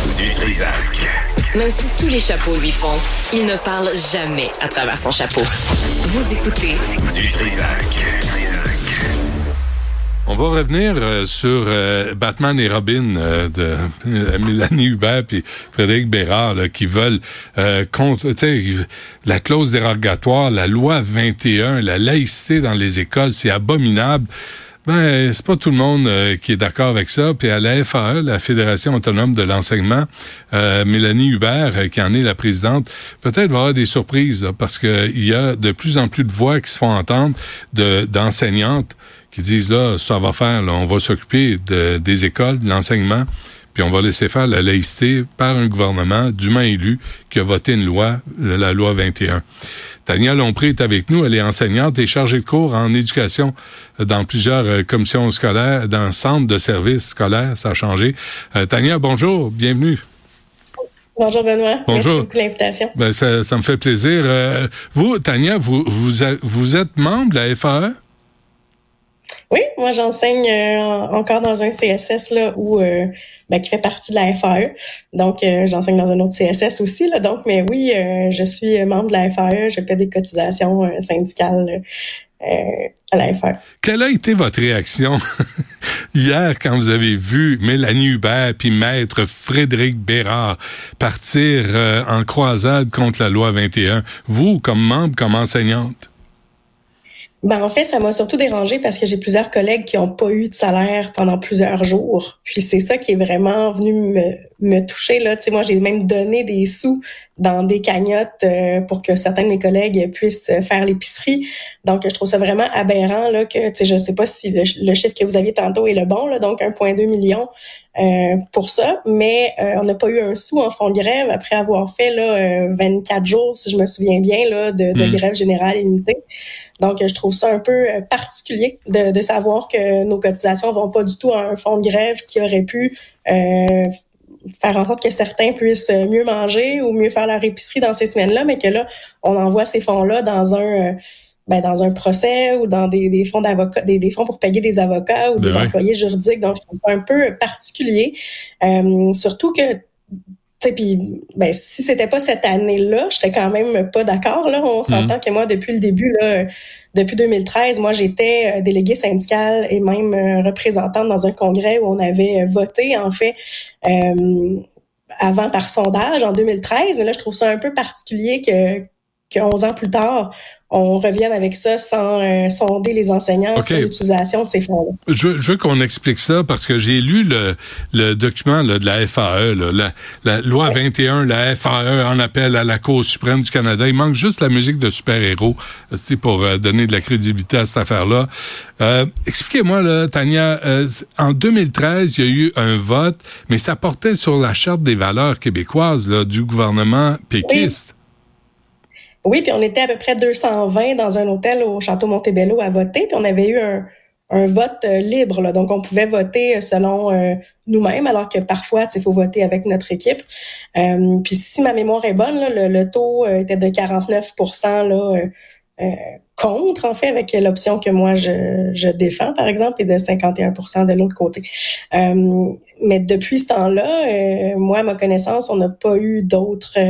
Du Trizac. Même si tous les chapeaux lui font, il ne parle jamais à travers son chapeau. Vous écoutez Du Trizac. On va revenir sur Batman et Robin de Mélanie Hubert puis Frédéric Bérard là, qui veulent contre, la clause dérogatoire, la loi 21, la laïcité dans les écoles, c'est abominable. Ben, c'est pas tout le monde qui est d'accord avec ça. Puis à la FAE, la Fédération autonome de l'enseignement, Mélanie Hubert, qui en est la présidente, peut-être va avoir des surprises là, parce que il y a de plus en plus de voix qui se font entendre d'enseignantes qui disent là, ça va faire, là, on va s'occuper des écoles, de l'enseignement, puis on va laisser faire la laïcité par un gouvernement dûment élu qui a voté une loi, la loi 21. Tania Lompré est avec nous, elle est enseignante et chargée de cours en éducation dans plusieurs commissions scolaires, dans centres de services scolaires, ça a changé. Tania, bonjour, bienvenue. Bonjour Benoît, bonjour. Merci beaucoup de l'invitation. Ben, ça me fait plaisir. Vous, Tania, vous êtes membre de la FAE? Oui, moi j'enseigne encore dans un CSS là où qui fait partie de la FAE. Donc j'enseigne dans un autre CSS aussi là. Donc mais oui, je suis membre de la FAE, je paie des cotisations syndicales à la FAE. Quelle a été votre réaction hier quand vous avez vu Mélanie Hubert puis maître Frédéric Bérard partir en croisade contre la loi 21, vous comme membre, comme enseignante? Ben en fait, ça m'a surtout dérangée parce que j'ai plusieurs collègues qui ont pas eu de salaire pendant plusieurs jours. Puis c'est ça qui est vraiment venu me toucher là. Tu sais, moi j'ai même donné des sous dans des cagnottes pour que certains de mes collègues puissent faire l'épicerie. Donc je trouve ça vraiment aberrant là que tu sais, je sais pas si le chiffre que vous aviez tantôt est le bon là, donc 1,2 million pour ça, mais on n'a pas eu un sou en fond de grève après avoir fait là 24 jours si je me souviens bien là de grève générale illimitée. Donc je trouve ça un peu particulier de savoir que nos cotisations vont pas du tout à un fonds de grève qui aurait pu faire en sorte que certains puissent mieux manger ou mieux faire leur épicerie dans ces semaines-là, mais que là, on envoie ces fonds-là dans un procès ou dans des fonds d'avocats, des fonds pour payer des avocats ou des employés juridiques. Donc, je trouve ça un peu particulier. Surtout que, tu sais, puis, si c'était pas cette année-là, je serais quand même pas d'accord, là. On s'entend que moi, depuis le début, là, depuis 2013, moi, j'étais déléguée syndicale et même représentante dans un congrès où on avait voté, en fait, avant par sondage en 2013. Mais là, je trouve ça un peu particulier que 11 ans plus tard, on revienne avec ça sans sonder les enseignants sur l'utilisation de ces fonds-là. Je veux qu'on explique ça parce que j'ai lu le document là, de la FAE, là, la loi 21, la FAE en appel à la Cour suprême du Canada. Il manque juste la musique de super-héros pour donner de la crédibilité à cette affaire-là. Expliquez-moi, là, Tania, en 2013, il y a eu un vote, mais ça portait sur la Charte des valeurs québécoises là, du gouvernement péquiste. Oui, puis on était à peu près 220 dans un hôtel au Château Montebello à voter, puis on avait eu un vote libre, là, donc on pouvait voter selon nous-mêmes, alors que parfois, il faut voter avec notre équipe. Puis si ma mémoire est bonne, là, le taux était de 49% là, contre, en fait, avec l'option que moi je défends, par exemple, et de 51% de l'autre côté. Mais depuis ce temps-là, moi, à ma connaissance, on n'a pas eu d'autres...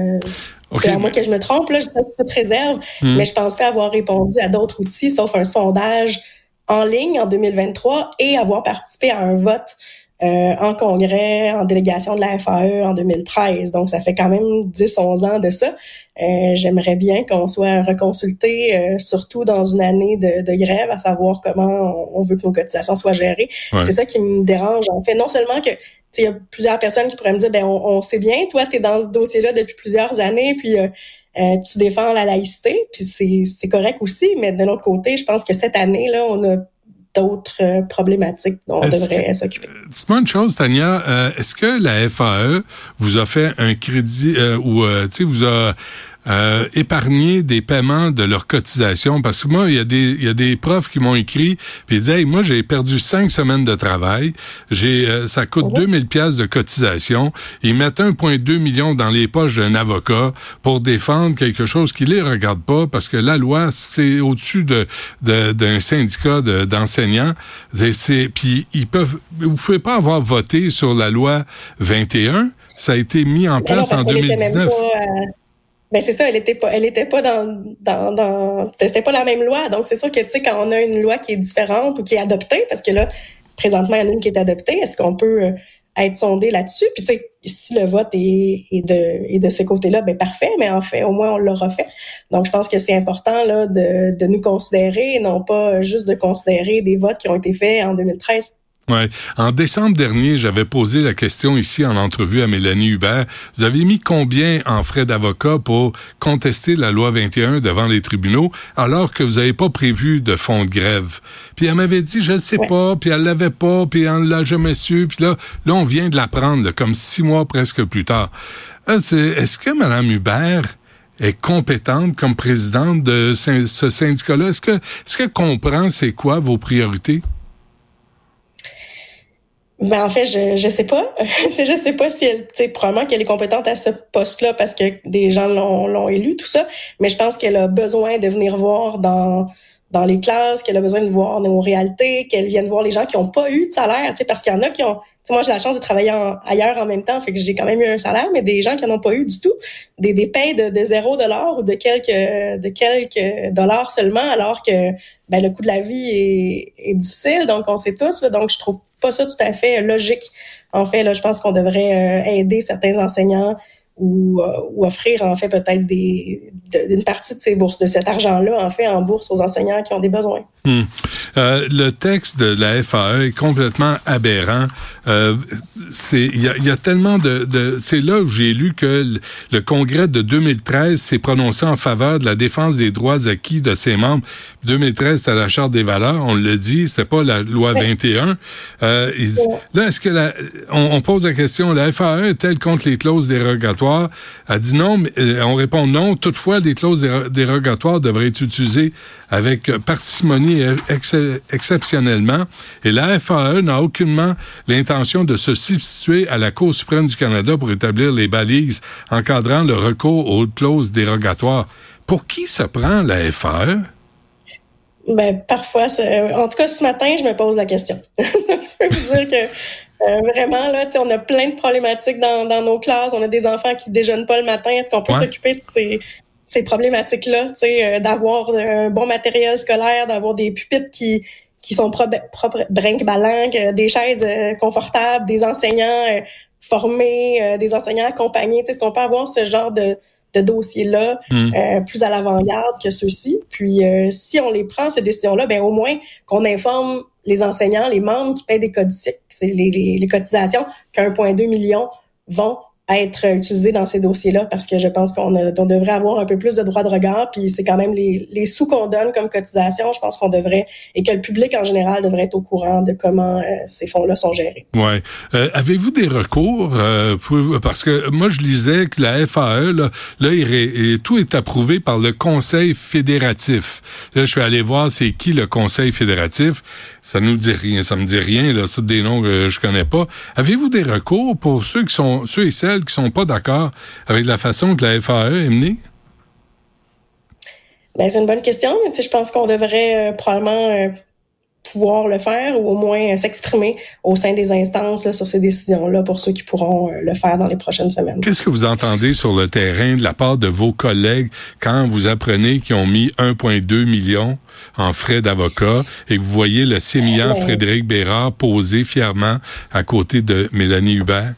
à moi que je me trompe, là, je dis ça sous toute réserve, mais je pense pas avoir répondu à d'autres outils, sauf un sondage en ligne en 2023 et avoir participé à un vote en congrès, en délégation de la FAE en 2013. Donc, ça fait quand même 10-11 ans de ça. J'aimerais bien qu'on soit reconsulté, surtout dans une année de grève, à savoir comment on veut que nos cotisations soient gérées. Ouais. C'est ça qui me dérange. En fait, non seulement que il y a plusieurs personnes qui pourraient me dire, on sait bien, toi, tu es dans ce dossier-là depuis plusieurs années, puis tu défends la laïcité, puis c'est correct aussi, mais de l'autre côté, je pense que cette année, là, on a d'autres problématiques dont on devrait s'occuper. Dites-moi une chose, Tania, est-ce que la FAE vous a fait un crédit ou vous a épargné des paiements de leurs cotisations? Parce que moi, il y a des profs qui m'ont écrit puis ils disaient, hey, moi j'ai perdu 5 semaines de travail, ça coûte 2000 pièces de cotisation, ils mettent 1,2 million dans les poches d'un avocat pour défendre quelque chose qui les regarde pas parce que la loi c'est au-dessus d'un syndicat d'enseignants. Puis vous pouvez pas avoir voté sur la loi 21 Ça a été mis en place en 2019. Ben c'est ça, elle était pas c'était pas la même loi. Donc c'est sûr que tu sais quand on a une loi qui est différente ou qui est adoptée, parce que là présentement il y en a une qui est adoptée, est-ce qu'on peut être sondé là-dessus? Puis tu sais si le vote est de ce côté-là, ben parfait. Mais en fait au moins on l'aura fait. Donc je pense que c'est important là de nous considérer, et non pas juste de considérer des votes qui ont été faits en 2013. Ouais. En décembre dernier, j'avais posé la question ici en entrevue à Mélanie Hubert. Vous avez mis combien en frais d'avocat pour contester la loi 21 devant les tribunaux alors que vous n'avez pas prévu de fonds de grève? Puis elle m'avait dit, je ne sais pas, puis elle l'avait pas, puis elle l'a jamais su. Puis là, on vient de l'apprendre, là, comme 6 mois presque plus tard. Est-ce que Mme Hubert est compétente comme présidente de ce syndicat-là? Est-ce qu'elle comprend c'est quoi vos priorités? Ben en fait, je sais pas. Je sais pas si elle, probablement qu'elle est compétente à ce poste-là parce que des gens l'ont élue, tout ça. Mais je pense qu'elle a besoin de venir voir dans les classes, qu'elle a besoin de voir nos réalités, qu'elle vienne voir les gens qui ont pas eu de salaire, parce qu'il y en a qui ont. Moi, j'ai la chance de travailler ailleurs en même temps, fait que j'ai quand même eu un salaire, mais des gens qui n'en ont pas eu du tout, des payes de $0 ou de quelques dollars seulement, alors que ben le coût de la vie est difficile. Donc on sait tous. Là, donc je trouve pas ça tout à fait logique. En fait, là, je pense qu'on devrait aider certains enseignants ou offrir en fait peut-être une partie de ces bourses, de cet argent-là en fait en bourse aux enseignants qui ont des besoins. Le texte de la FAE est complètement aberrant. Il y a tellement de c'est là où j'ai lu que le Congrès de 2013 s'est prononcé en faveur de la défense des droits acquis de ses membres. 2013, c'était la Charte des valeurs, on l'a dit, c'était pas la loi 21. Là, est-ce que on pose la question, la FAE est-elle contre les clauses dérogatoires? Elle dit non, mais on répond non. Toutefois, les clauses dérogatoires devraient être utilisées avec parcimonie exceptionnellement. Et la FAE n'a aucunement l'intention de se substituer à la Cour suprême du Canada pour établir les balises encadrant le recours aux clauses dérogatoires. Pour qui se prend la FAE? Ben, parfois, en tout cas, ce matin, je me pose la question. Je peux vous dire que vraiment, là, on a plein de problématiques dans nos classes. On a des enfants qui déjeunent pas le matin. Est-ce qu'on peut s'occuper de ces problématiques-là, d'avoir un bon matériel scolaire, d'avoir des pupitres qui sont propres brinque-ballanques, des chaises confortables, des enseignants formés, des enseignants accompagnés. Est-ce qu'on peut avoir ce genre de dossiers-là plus à l'avant-garde que ceux-ci? Puis si on les prend, ces décisions-là, ben au moins qu'on informe les enseignants, les membres qui paient des les cotisations, qu'1,2 million vont être utilisés dans ces dossiers-là, parce que je pense qu'on devrait avoir un peu plus de droit de regard, puis c'est quand même les sous qu'on donne comme cotisation, je pense qu'on devrait, et que le public en général devrait être au courant de comment ces fonds-là sont gérés. Ouais. Avez-vous des recours? Parce que moi, je lisais que la FAE, là tout est approuvé par le Conseil fédératif. Là, je suis allé voir c'est qui le Conseil fédératif. Ça nous dit rien, ça me dit rien, là, c'est tous des noms que je connais pas. Avez-vous des recours pour ceux et celles qui sont pas d'accord avec la façon que la FAE est menée? Ben, c'est une bonne question, mais je pense qu'on devrait probablement pouvoir le faire, ou au moins s'exprimer au sein des instances là, sur ces décisions-là, pour ceux qui pourront le faire dans les prochaines semaines. Qu'est-ce que vous entendez sur le terrain de la part de vos collègues quand vous apprenez qu'ils ont mis 1,2 million en frais d'avocat et que vous voyez le sémillant Frédéric Bérard poser fièrement à côté de Mélanie Hubert?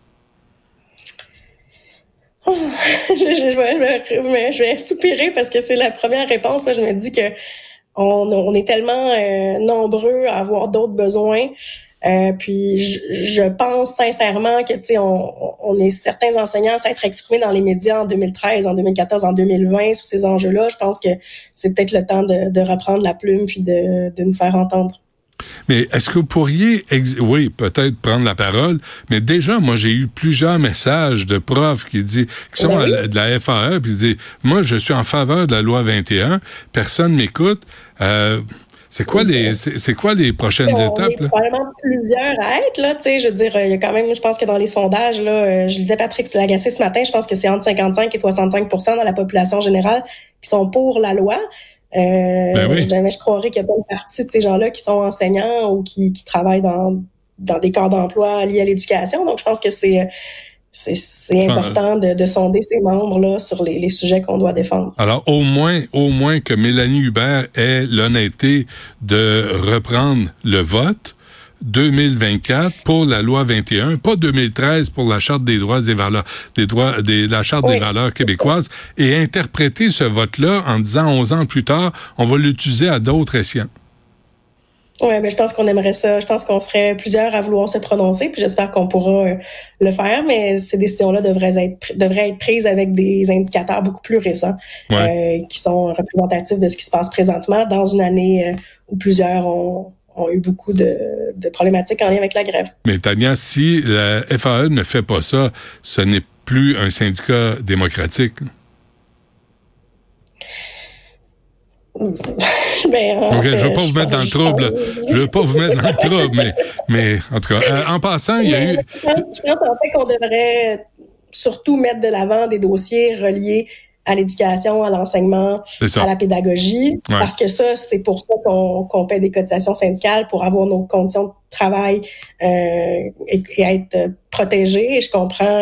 Je vais soupirer parce que c'est la première réponse. Là. Je me dis que on est tellement nombreux à avoir d'autres besoins. Puis je pense sincèrement que on est certains enseignants à s'être exprimés dans les médias en 2013, en 2014, en 2020 sur ces enjeux-là. Je pense que c'est peut-être le temps de reprendre la plume puis de nous faire entendre. Mais est-ce que vous pourriez, oui, peut-être prendre la parole, mais déjà, moi, j'ai eu plusieurs messages de profs qui sont de la FAE, puis qui disent, moi, je suis en faveur de la loi 21, personne m'écoute. C'est quoi les prochaines étapes? Il y a probablement plusieurs à être, là, tu sais, je veux dire, il y a quand même, je pense que dans les sondages, là, je disais Patrick Lagacé ce matin, je pense que c'est entre 55 et 65% dans la population générale qui sont pour la loi. Je croirais qu'il y a pas une partie de ces gens-là qui sont enseignants ou qui travaillent dans des corps d'emploi liés à l'éducation. Donc, je pense que c'est c'est important de sonder ses membres là sur les sujets qu'on doit défendre. Alors, au moins que Mélanie Hubert ait l'honnêteté de reprendre le vote 2024 pour la loi 21, pas 2013 pour la Charte des droits et valeurs, la Charte des valeurs québécoises, et interpréter ce vote-là en disant 11 ans plus tard, on va l'utiliser à d'autres escients. Oui, mais je pense qu'on aimerait ça. Je pense qu'on serait plusieurs à vouloir se prononcer, puis j'espère qu'on pourra le faire, mais ces décisions-là devraient être prises avec des indicateurs beaucoup plus récents qui sont représentatifs de ce qui se passe présentement dans une année où plusieurs ont eu beaucoup de problématiques en lien avec la grève. Mais Tania, si la FAE ne fait pas ça, ce n'est plus un syndicat démocratique. Je veux pas vous mettre dans le trouble. Je veux pas vous mettre dans le trouble, mais en tout cas, en passant, il y a eu... Je pense en fait qu'on devrait surtout mettre de l'avant des dossiers reliés à l'éducation, à l'enseignement, à la pédagogie, parce que ça, c'est pour ça qu'on paie des cotisations syndicales, pour avoir nos conditions de travail et être protégés. Et je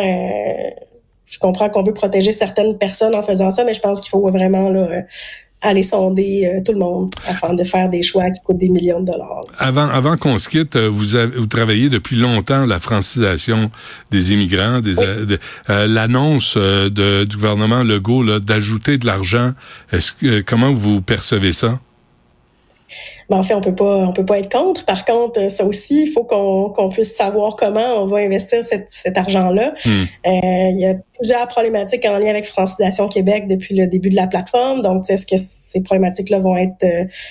comprends qu'on veut protéger certaines personnes en faisant ça, mais je pense qu'il faut vraiment aller sonder tout le monde afin de faire des choix qui coûtent des millions de dollars. Avant qu'on se quitte, vous travaillez depuis longtemps la francisation des immigrants, l'annonce du gouvernement Legault là, d'ajouter de l'argent. Comment vous percevez ça? Ben, en fait, on peut pas être contre. Par contre, ça aussi, il faut qu'on puisse savoir comment on va investir cet argent-là. Il y a plusieurs problématiques en lien avec Francisation Québec depuis le début de la plateforme. Donc, est-ce que ces problématiques-là vont être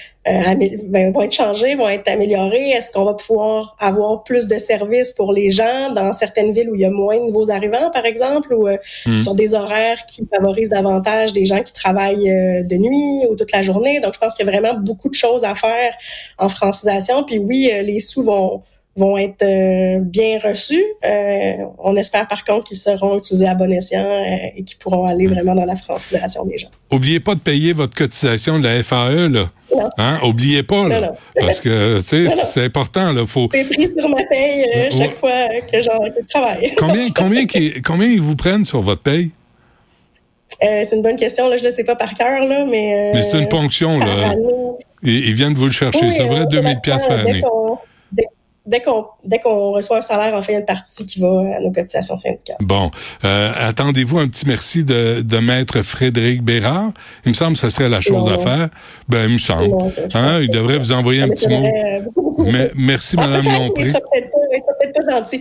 changées, vont être améliorées? Est-ce qu'on va pouvoir avoir plus de services pour les gens dans certaines villes où il y a moins de nouveaux arrivants, par exemple, ou sur des horaires qui favorisent davantage des gens qui travaillent de nuit ou toute la journée? Donc, je pense qu'il y a vraiment beaucoup de choses à faire en francisation. Puis oui, les sous vont être bien reçus. On espère par contre qu'ils seront utilisés à bon escient et qu'ils pourront aller vraiment dans la francisation des gens. Oubliez pas de payer votre cotisation de la FAE, là. Non. Hein? Oubliez pas, là. Non. Parce que, tu sais, c'est important, là. C'est pris sur ma paye chaque fois que je travaille. Combien ils vous prennent sur votre paye? C'est une bonne question, là. Je le sais pas par cœur, là, mais c'est une ponction, là. Ils viennent vous le chercher. Oui, ça devrait être 2000$ par année. Dès qu'on reçoit un salaire, on fait une partie qui va à nos cotisations syndicales. Bon. Attendez-vous un petit merci de Maître Frédéric Bérard? Il me semble que ça serait la chose à faire. Ben, il me semble. Il devrait vous envoyer un petit mot. Mais, merci, Mme Lompré. Il serait peut-être pas gentil.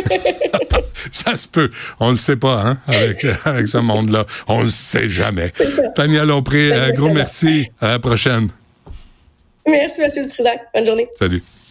Ça se peut. On ne sait pas, hein, avec ce monde-là. On ne sait jamais. Tania Lompré, gros merci. À la prochaine. Merci, M. Dutrisac. Bonne journée. Salut.